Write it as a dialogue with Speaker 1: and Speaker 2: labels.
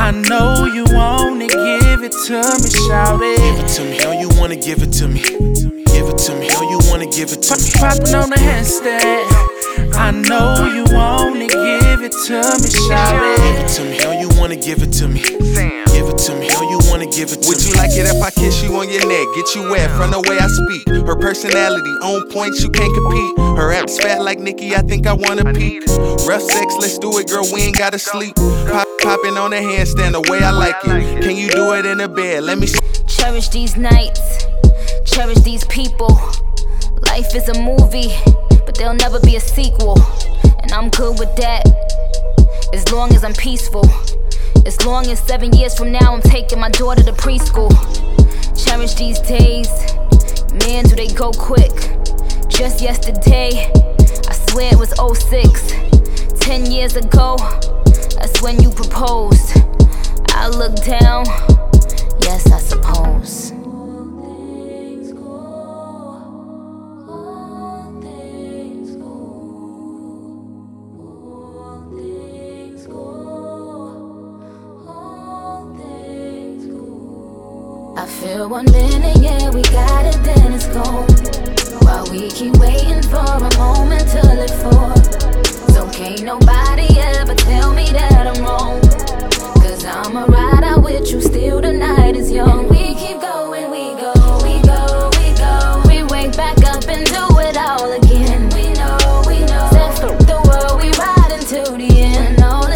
Speaker 1: I know you wanna give it to me, shout it.
Speaker 2: Give it to me, how you wanna give it to me? Give it to me, how you wanna give it to me?
Speaker 1: Popping on the handstand. I know you wanna give it to me, shout it.
Speaker 2: Give it to me, how you wanna give it to me? Give it to me, how you wanna give it to me?
Speaker 3: Would you like it if I kiss you on your neck, get you wet from the way I speak? Her personality on point, you can't compete. Her app's fat like Nicki, I think I wanna peek. Rough sex, let's do it, girl, we ain't gotta sleep. Popping on the handstand the way I like it. Can you do it in the bed? Let me
Speaker 4: cherish these nights, cherish these people. Life is a movie, but there'll never be a sequel. And I'm good with that, as long as I'm peaceful. As long as 7 years from now I'm taking my daughter to preschool. Cherish these days, man, do they go quick. Just yesterday, I swear it was 06. 10 years ago, that's when you proposed. I look down, yes, I suppose. I feel 1 minute, yeah, we got it, then it's gone. While we keep waiting for a moment to live for. So can't nobody